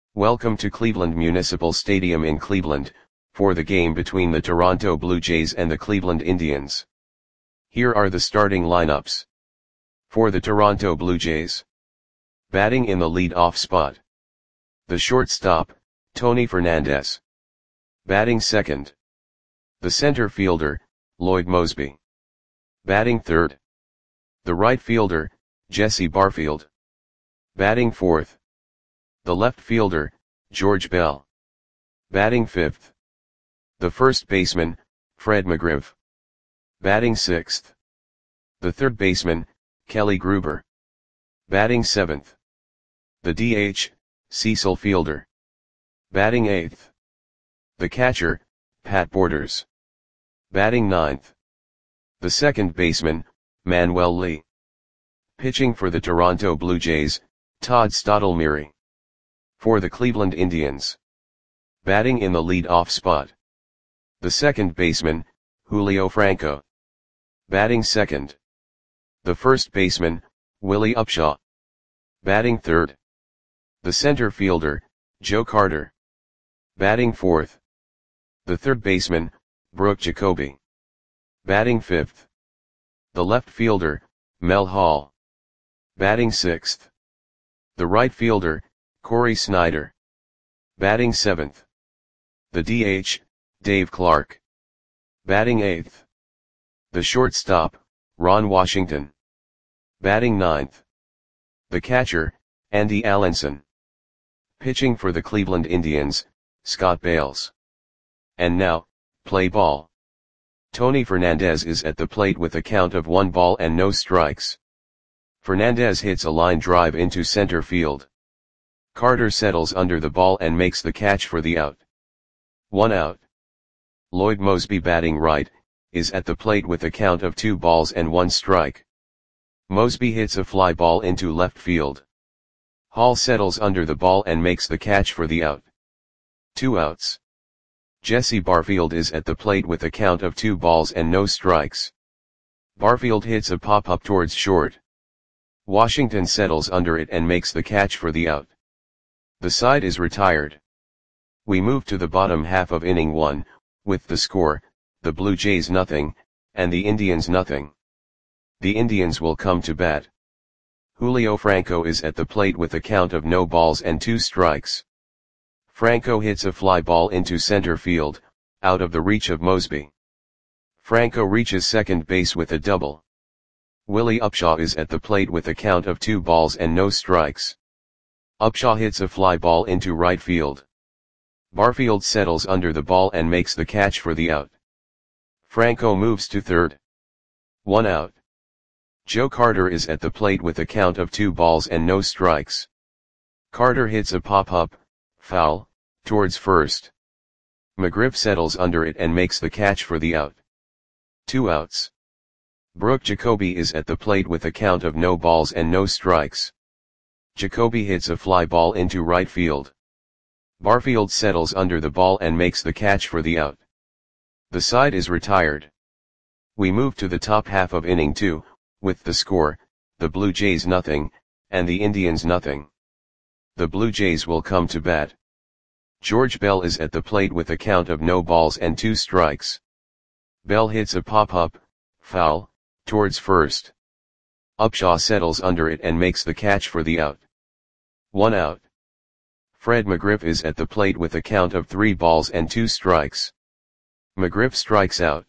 Welcome to Cleveland Municipal Stadium in Cleveland, for the game between the Toronto Blue Jays and the Cleveland Indians. Here are the starting lineups. For the Toronto Blue Jays. Batting in the lead-off spot. The shortstop, Tony Fernandez. Batting second. The center fielder, Lloyd Moseby. Batting third. The right fielder, Jesse Barfield. Batting fourth. The left fielder, George Bell. Batting fifth. The first baseman, Fred McGriff. Batting sixth. The third baseman, Kelly Gruber. Batting seventh. The DH, Cecil Fielder. Batting eighth. The catcher, Pat Borders. Batting ninth. The second baseman, Manuel Lee. Pitching for the Toronto Blue Jays, Todd Stottlemyre. For the Cleveland Indians. Batting in the lead-off spot. The second baseman, Julio Franco. Batting second. The first baseman, Willie Upshaw. Batting third. The center fielder, Joe Carter. Batting fourth. The third baseman, Brooke Jacoby. Batting fifth. The left fielder, Mel Hall. Batting sixth. The right fielder, Corey Snyder. Batting seventh. The DH, Dave Clark. Batting eighth. The shortstop, Ron Washington. Batting ninth. The catcher, Andy Allenson. Pitching for the Cleveland Indians, Scott Bales. And now, play ball. Tony Fernandez is at the plate with a count of 1 ball and no strikes. Fernandez hits a line drive into center field. Carter settles under the ball and makes the catch for the out. 1 out. Lloyd Moseby, batting right, is at the plate with a count of 2 balls and 1 strike. Moseby hits a fly ball into left field. Hall settles under the ball and makes the catch for the out. 2 outs. Jesse Barfield is at the plate with a count of 2 balls and no strikes. Barfield hits a pop-up towards short. Washington settles under it and makes the catch for the out. The side is retired. We move to the bottom half of inning 1, with the score, the Blue Jays 0, and the Indians 0. The Indians will come to bat. Julio Franco is at the plate with a count of no balls and 2 strikes. Franco hits a fly ball into center field, out of the reach of Moseby. Franco reaches second base with a double. Willie Upshaw is at the plate with a count of 2 balls and no strikes. Upshaw hits a fly ball into right field. Barfield settles under the ball and makes the catch for the out. Franco moves to third. 1 out. Joe Carter is at the plate with a count of 2 balls and no strikes. Carter hits a pop-up, foul, towards first. McGriff settles under it and makes the catch for the out. 2 outs. Brooke Jacoby is at the plate with a count of no balls and no strikes. Jacoby hits a fly ball into right field. Barfield settles under the ball and makes the catch for the out. The side is retired. We move to the top half of inning 2, with the score, the Blue Jays 0, and the Indians 0. The Blue Jays will come to bat. George Bell is at the plate with a count of no balls and 2 strikes. Bell hits a pop-up, foul, towards first. Upshaw settles under it and makes the catch for the out. 1 out. Fred McGriff is at the plate with a count of 3 balls and 2 strikes. McGriff strikes out.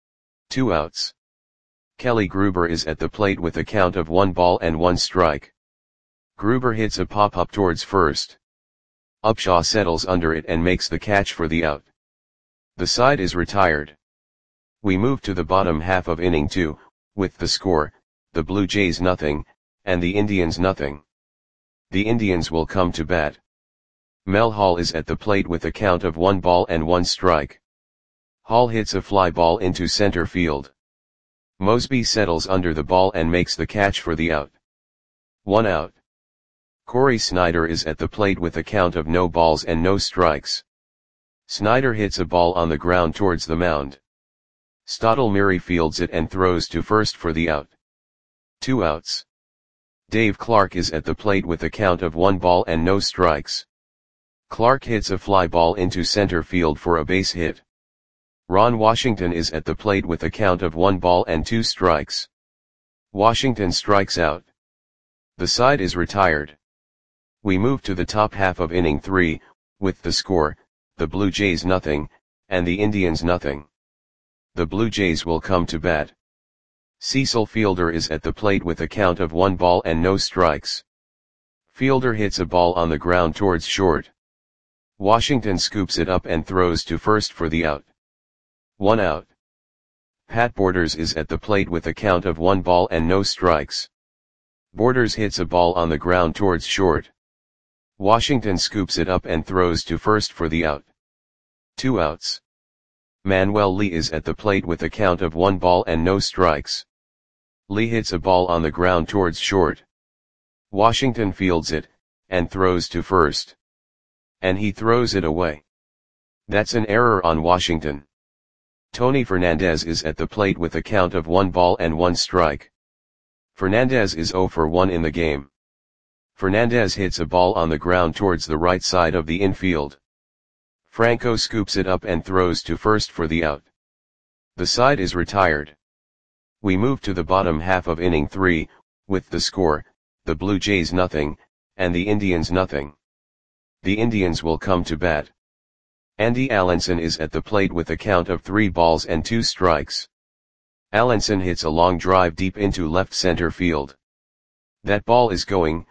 2 outs. Kelly Gruber is at the plate with a count of 1 ball and 1 strike. Gruber hits a pop-up towards first. Upshaw settles under it and makes the catch for the out. The side is retired. We move to the bottom half of inning 2, with the score, the Blue Jays 0, and the Indians 0. The Indians will come to bat. Mel Hall is at the plate with a count of 1 ball and 1 strike. Hall hits a fly ball into center field. Moseby settles under the ball and makes the catch for the out. 1 out. Corey Snyder is at the plate with a count of no balls and no strikes. Snyder hits a ball on the ground towards the mound. Stottlemyre fields it and throws to first for the out. 2 outs. Dave Clark is at the plate with a count of 1 ball and no strikes. Clark hits a fly ball into center field for a base hit. Ron Washington is at the plate with a count of 1 ball and 2 strikes. Washington strikes out. The side is retired. We move to the top half of inning 3, with the score, the Blue Jays nothing, and the Indians nothing. The Blue Jays will come to bat. Cecil Fielder is at the plate with a count of 1 ball and no strikes. Fielder hits a ball on the ground towards short. Washington scoops it up and throws to first for the out. 1 out. Pat Borders is at the plate with a count of 1 ball and no strikes. Borders hits a ball on the ground towards short. Washington scoops it up and throws to first for the out. 2 outs. Manuel Lee is at the plate with a count of 1 ball and no strikes. Lee hits a ball on the ground towards short. Washington fields it, and throws to first. And he throws it away. That's an error on Washington. Tony Fernandez is at the plate with a count of 1 ball and 1 strike. Fernandez is 0 for 1 in the game. Fernandez hits a ball on the ground towards the right side of the infield. Franco scoops it up and throws to first for the out. The side is retired. We move to the bottom half of inning 3, with the score, the Blue Jays nothing, and the Indians nothing. The Indians will come to bat. Andy Allenson is at the plate with a count of 3 balls and 2 strikes. Allenson hits a long drive deep into left center field. That ball is gone.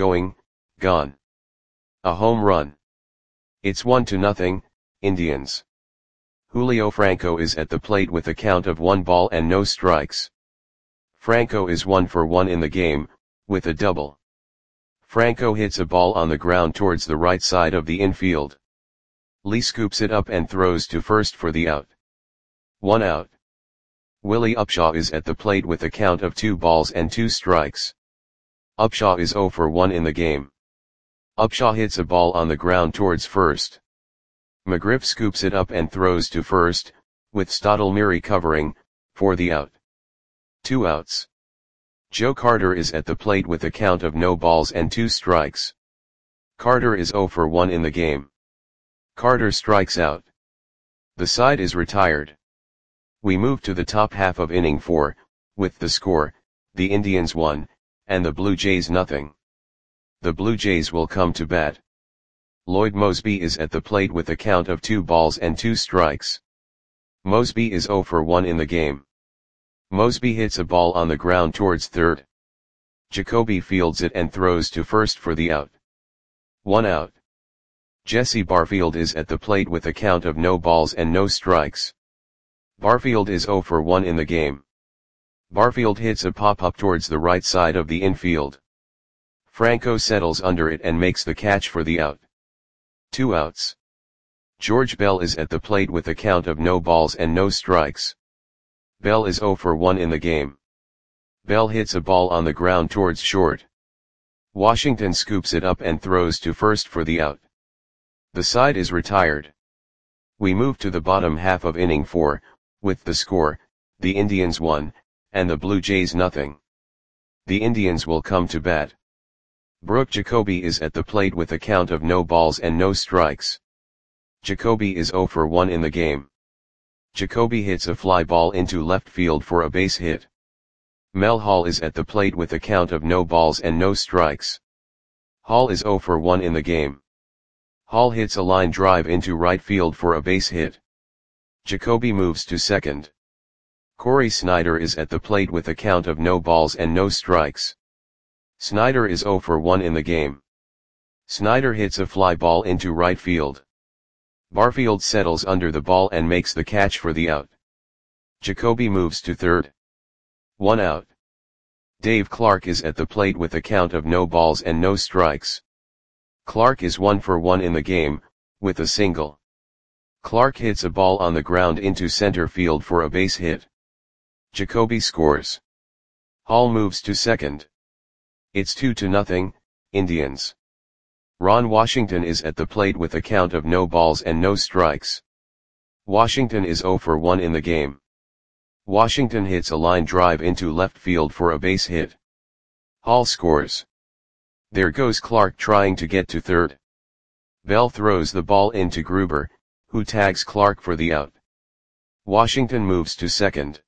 A home run. It's 1-0, Indians. Julio Franco is at the plate with a count of 1 ball and no strikes. Franco is 1 for 1 in the game, with a double. Franco hits a ball on the ground towards the right side of the infield. Lee scoops it up and throws to first for the out. 1 out. Willie Upshaw is at the plate with a count of 2 balls and 2 strikes. Upshaw is 0 for 1 in the game. Upshaw hits a ball on the ground towards first. McGriff scoops it up and throws to first, with Stottlemyre covering, for the out. 2 outs. Joe Carter is at the plate with a count of no balls and 2 strikes. Carter is 0 for 1 in the game. Carter strikes out. The side is retired. We move to the top half of inning 4, with the score, the Indians 1, and the Blue Jays nothing. The Blue Jays will come to bat. Lloyd Moseby is at the plate with a count of 2 balls and 2 strikes. Moseby is 0 for 1 in the game. Moseby hits a ball on the ground towards third. Jacoby fields it and throws to first for the out. 1 out. Jesse Barfield is at the plate with a count of no balls and no strikes. Barfield is 0 for 1 in the game. Barfield hits a pop-up towards the right side of the infield. Franco settles under it and makes the catch for the out. 2 outs. George Bell is at the plate with a count of no balls and no strikes. Bell is 0 for 1 in the game. Bell hits a ball on the ground towards short. Washington scoops it up and throws to first for the out. The side is retired. We move to the bottom half of inning 4, with the score, the Indians 1, and the Blue Jays nothing. The Indians will come to bat. Brooke Jacoby is at the plate with a count of no balls and no strikes. Jacoby is 0 for 1 in the game. Jacoby hits a fly ball into left field for a base hit. Mel Hall is at the plate with a count of no balls and no strikes. Hall is 0 for 1 in the game. Hall hits a line drive into right field for a base hit. Jacoby moves to second. Corey Snyder is at the plate with a count of no balls and no strikes. Snyder is 0 for 1 in the game. Snyder hits a fly ball into right field. Barfield settles under the ball and makes the catch for the out. Jacoby moves to third. 1 out. Dave Clark is at the plate with a count of no balls and no strikes. Clark is 1 for 1 in the game, with a single. Clark hits a ball on the ground into center field for a base hit. Jacoby scores. Hall moves to second. It's 2-0, Indians. Ron Washington is at the plate with a count of no balls and no strikes. Washington is 0 for 1 in the game. Washington hits a line drive into left field for a base hit. Hall scores. There goes Clark trying to get to third. Bell throws the ball into Gruber, who tags Clark for the out. Washington moves to second.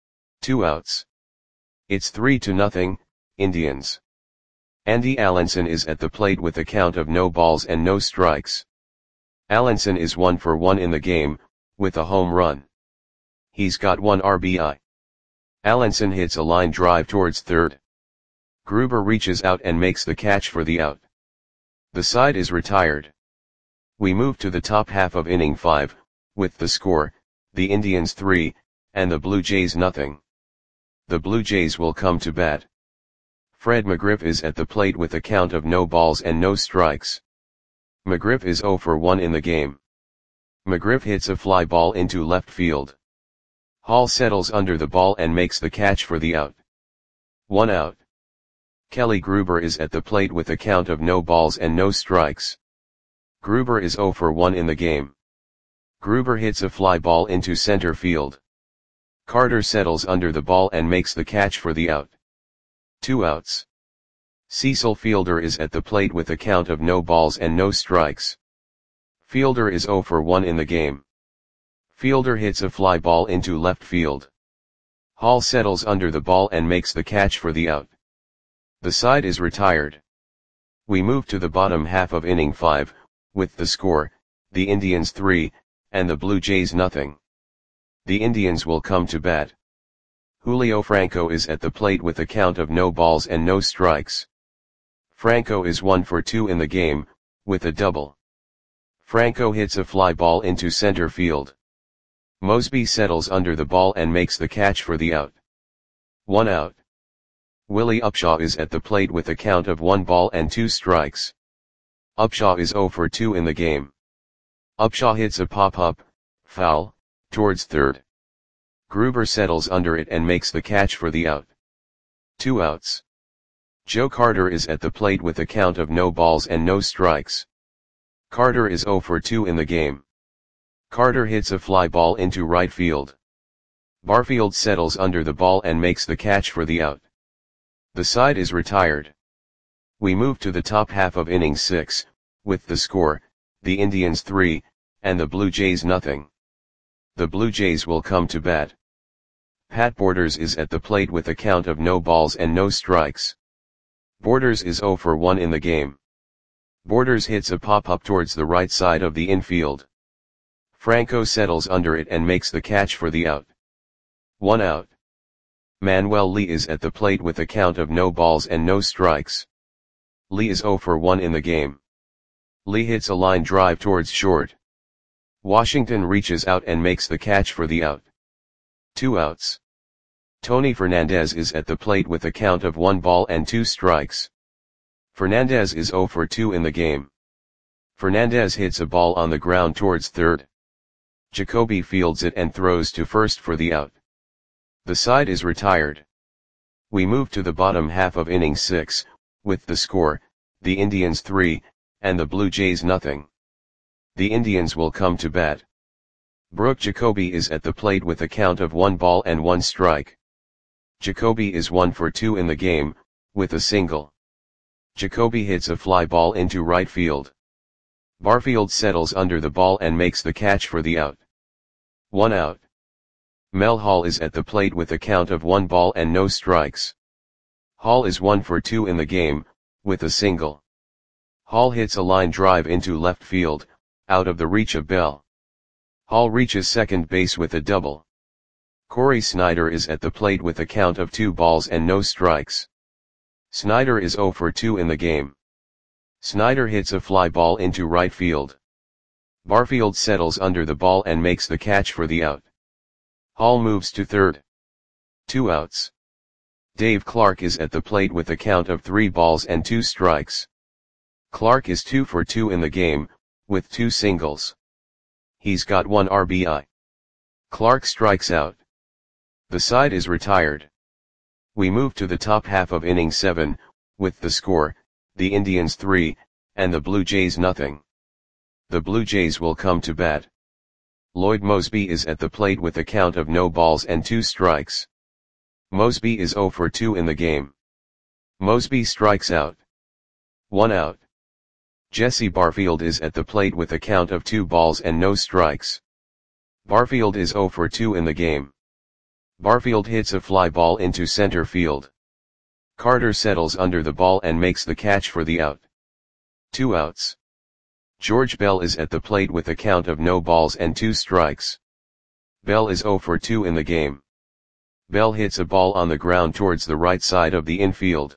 2 outs. It's 3-0, Indians. Andy Allenson is at the plate with a count of no balls and no strikes. Allenson is 1 for 1 in the game, with a home run. He's got 1 RBI. Allenson hits a line drive towards third. Gruber reaches out and makes the catch for the out. The side is retired. We move to the top half of inning 5, with the score, the Indians 3, and the Blue Jays nothing. The Blue Jays will come to bat. Fred McGriff is at the plate with a count of no balls and no strikes. McGriff is 0 for 1 in the game. McGriff hits a fly ball into left field. Hall settles under the ball and makes the catch for the out. 1 out. Kelly Gruber is at the plate with a count of no balls and no strikes. Gruber is 0 for 1 in the game. Gruber hits a fly ball into center field. Carter settles under the ball and makes the catch for the out. 2 outs. Cecil Fielder is at the plate with a count of no balls and no strikes. Fielder is 0 for 1 in the game. Fielder hits a fly ball into left field. Hall settles under the ball and makes the catch for the out. The side is retired. We move to the bottom half of inning 5, with the score, the Indians 3, and the Blue Jays nothing. The Indians will come to bat. Julio Franco is at the plate with a count of no balls and no strikes. Franco is 1 for 2 in the game, with a double. Franco hits a fly ball into center field. Mosby settles under the ball and makes the catch for the out. 1 out. Willie Upshaw is at the plate with a count of 1 ball and 2 strikes. Upshaw is 0 for 2 in the game. Upshaw hits a pop-up, foul, towards third. Gruber settles under it and makes the catch for the out. 2 outs. Joe Carter is at the plate with a count of no balls and no strikes. Carter is 0 for 2 in the game. Carter hits a fly ball into right field. Barfield settles under the ball and makes the catch for the out. The side is retired. We move to the top half of inning 6, with the score, the Indians 3, and the Blue Jays nothing. The Blue Jays will come to bat. Pat Borders is at the plate with a count of no balls and no strikes. Borders is 0 for 1 in the game. Borders hits a pop-up towards the right side of the infield. Franco settles under it and makes the catch for the out. 1 out. Manuel Lee is at the plate with a count of no balls and no strikes. Lee is 0 for 1 in the game. Lee hits a line drive towards short. Washington reaches out and makes the catch for the out. 2 outs. Tony Fernandez is at the plate with a count of 1 ball and 2 strikes. Fernandez is 0 for 2 in the game. Fernandez hits a ball on the ground towards third. Jacoby fields it and throws to first for the out. The side is retired. We move to the bottom half of inning 6, with the score, the Indians 3, and the Blue Jays nothing. The Indians will come to bat. Brooke Jacoby is at the plate with a count of 1 ball and 1 strike. Jacoby is 1 for 2 in the game, with a single. Jacoby hits a fly ball into right field. Barfield settles under the ball and makes the catch for the out. 1 out. Mel Hall is at the plate with a count of 1 ball and no strikes. Hall is 1 for 2 in the game, with a single. Hall hits a line drive into left field, out of the reach of Bell. Hall reaches second base with a double. Corey Snyder is at the plate with a count of 2 balls and no strikes. Snyder is 0 for 2 in the game. Snyder hits a fly ball into right field. Barfield settles under the ball and makes the catch for the out. Hall moves to third. 2 outs. Dave Clark is at the plate with a count of 3 balls and 2 strikes. Clark is 2 for 2 in the game, with 2 singles. He's got 1 RBI. Clark strikes out. The side is retired. We move to the top half of inning 7, with the score, the Indians 3, and the Blue Jays nothing. The Blue Jays will come to bat. Lloyd Mosby is at the plate with a count of no balls and 2 strikes. Mosby is 0 for 2 in the game. Mosby strikes out. 1 out. Jesse Barfield is at the plate with a count of 2 balls and no strikes. Barfield is 0 for 2 in the game. Barfield hits a fly ball into center field. Carter settles under the ball and makes the catch for the out. 2 outs. George Bell is at the plate with a count of no balls and 2 strikes. Bell is 0 for 2 in the game. Bell hits a ball on the ground towards the right side of the infield.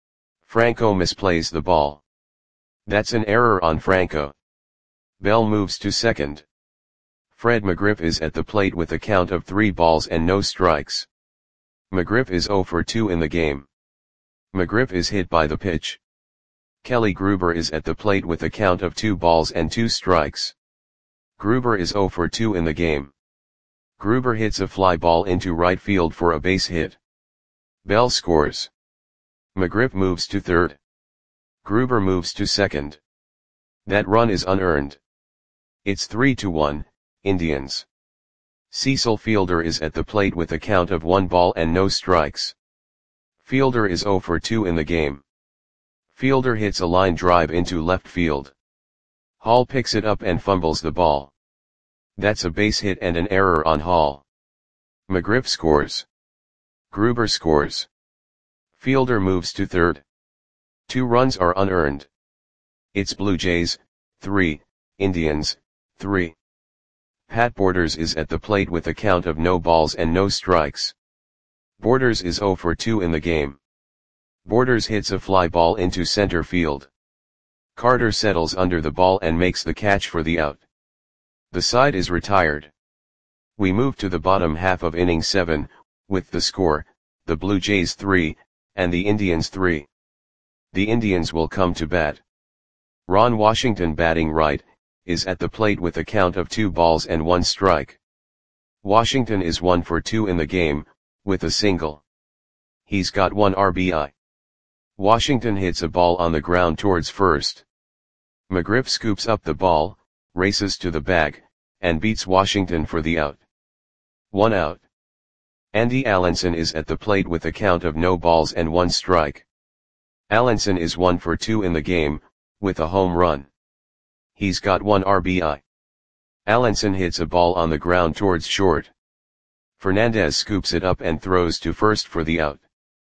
Franco misplays the ball. That's an error on Franco. Bell moves to second. Fred McGriff is at the plate with a count of 3 balls and no strikes. McGriff is 0 for 2 in the game. McGriff is hit by the pitch. Kelly Gruber is at the plate with a count of 2 balls and 2 strikes. Gruber is 0 for 2 in the game. Gruber hits a fly ball into right field for a base hit. Bell scores. McGriff moves to third. Gruber moves to second. That run is unearned. It's 3-1, Indians. Cecil Fielder is at the plate with a count of 1 ball and no strikes. Fielder is 0 for 2 in the game. Fielder hits a line drive into left field. Hall picks it up and fumbles the ball. That's a base hit and an error on Hall. McGriff scores. Gruber scores. Fielder moves to third. 2 runs are unearned. It's Blue Jays, 3, Indians, 3. Pat Borders is at the plate with a count of no balls and no strikes. Borders is 0 for 2 in the game. Borders hits a fly ball into center field. Carter settles under the ball and makes the catch for the out. The side is retired. We move to the bottom half of inning 7, with the score, the Blue Jays 3, and the Indians 3. The Indians will come to bat. Ron Washington, batting right, is at the plate with a count of 2 balls and 1 strike. Washington is 1 for 2 in the game, with a single. He's got 1 RBI. Washington hits a ball on the ground towards first. McGriff scoops up the ball, races to the bag, and beats Washington for the out. 1 out. Andy Allenson is at the plate with a count of no balls and 1 strike. Allenson is 1 for 2 in the game, with a home run. He's got 1 RBI. Allenson hits a ball on the ground towards short. Fernandez scoops it up and throws to first for the out.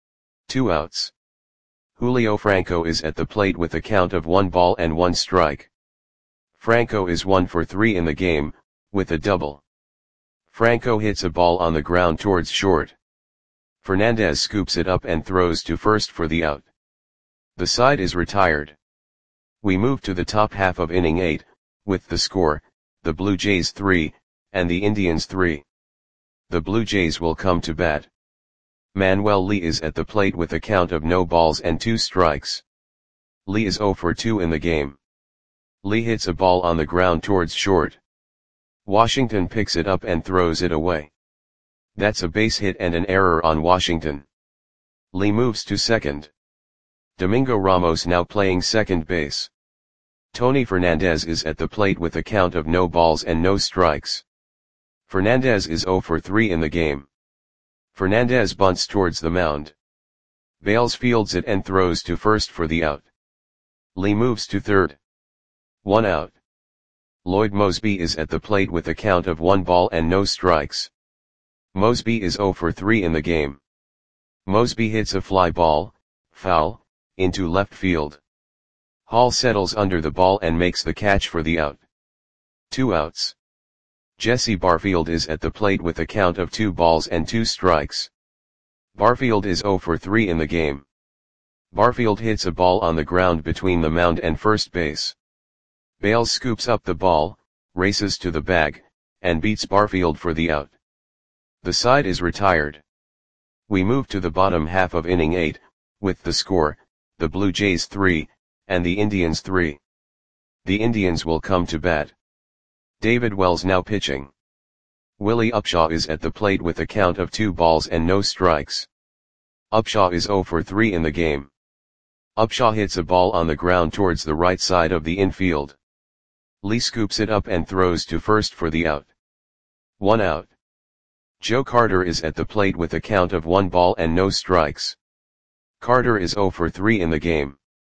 2 outs. Julio Franco is at the plate with a count of 1 ball and 1 strike. Franco is 1 for 3 in the game, with a double. Franco hits a ball on the ground towards short. Fernandez scoops it up and throws to first for the out. The side is retired. We move to the top half of inning 8, with the score, the Blue Jays 3, and the Indians 3. The Blue Jays will come to bat. Manuel Lee is at the plate with a count of no balls and 2 strikes. Lee is 0 for 2 in the game. Lee hits a ball on the ground towards short. Washington picks it up and throws it away. That's a base hit and an error on Washington. Lee moves to second. Domingo Ramos now playing second base. Tony Fernandez is at the plate with a count of no balls and no strikes. Fernandez is 0 for 3 in the game. Fernandez bunts towards the mound. Bales fields it and throws to first for the out. Lee moves to third. 1 out. Lloyd Mosby is at the plate with a count of 1 ball and no strikes. Mosby is 0 for 3 in the game. Mosby hits a fly ball, foul, into left field. Hall settles under the ball and makes the catch for the out. 2 outs. Jesse Barfield is at the plate with a count of 2 balls and 2 strikes. Barfield is 0 for 3 in the game. Barfield hits a ball on the ground between the mound and first base. Bales scoops up the ball, races to the bag, and beats Barfield for the out. The side is retired. We move to the bottom half of inning 8, with the score, the Blue Jays 3, and the Indians 3. The Indians will come to bat. David Wells now pitching. Willie Upshaw is at the plate with a count of 2 balls and no strikes. Upshaw is 0 for 3 in the game. Upshaw hits a ball on the ground towards the right side of the infield. Lee scoops it up and throws to first for the out. 1 out. Joe Carter is at the plate with a count of 1 ball and no strikes. Carter is 0 for 3 in the game.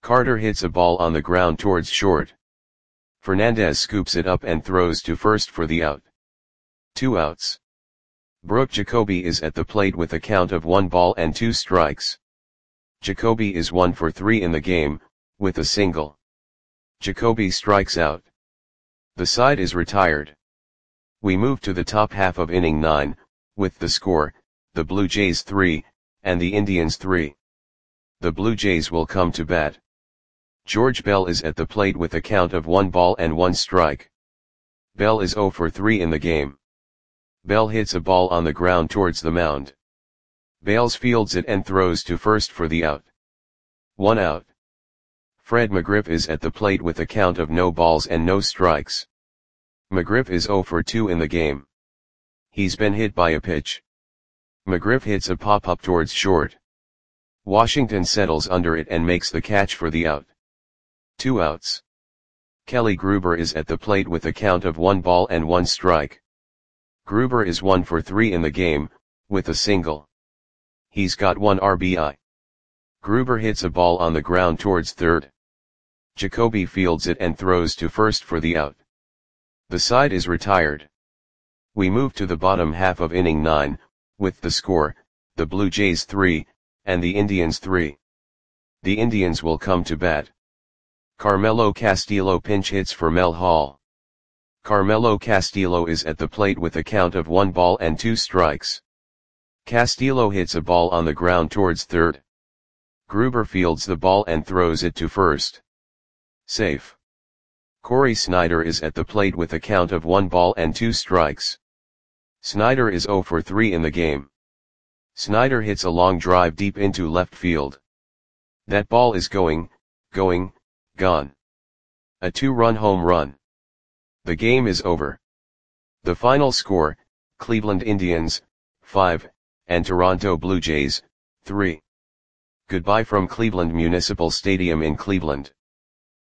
Carter hits a ball on the ground towards short. Fernandez scoops it up and throws to first for the out. 2 outs. Brooke Jacoby is at the plate with a count of 1 ball and 2 strikes. Jacoby is 1 for 3 in the game, with a single. Jacoby strikes out. The side is retired. We move to the top half of inning 9, with the score, the Blue Jays 3, and the Indians 3. The Blue Jays will come to bat. George Bell is at the plate with a count of 1 ball and 1 strike. Bell is 0 for 3 in the game. Bell hits a ball on the ground towards the mound. Bales fields it and throws to first for the out. 1 out. Fred McGriff is at the plate with a count of no balls and no strikes. McGriff is 0 for 2 in the game. He's been hit by a pitch. McGriff hits a pop-up towards short. Washington settles under it and makes the catch for the out. 2 outs. Kelly Gruber is at the plate with a count of 1 ball and 1 strike. Gruber is 1 for 3 in the game, with a single. He's got 1 RBI. Gruber hits a ball on the ground towards third. Jacoby fields it and throws to first for the out. The side is retired. We move to the bottom half of inning 9, with the score, the Blue Jays 3, and the Indians 3. The Indians will come to bat. Carmelo Castillo pinch hits for Mel Hall. Carmelo Castillo is at the plate with a count of 1 ball and 2 strikes. Castillo hits a ball on the ground towards third. Gruber fields the ball and throws it to first. Safe. Corey Snyder is at the plate with a count of 1 ball and 2 strikes. Snyder is 0 for 3 in the game. Snyder hits a long drive deep into left field. That ball is gone. A 2-run home run. The game is over. The final score, Cleveland Indians, 5, and Toronto Blue Jays, 3. Goodbye from Cleveland Municipal Stadium in Cleveland.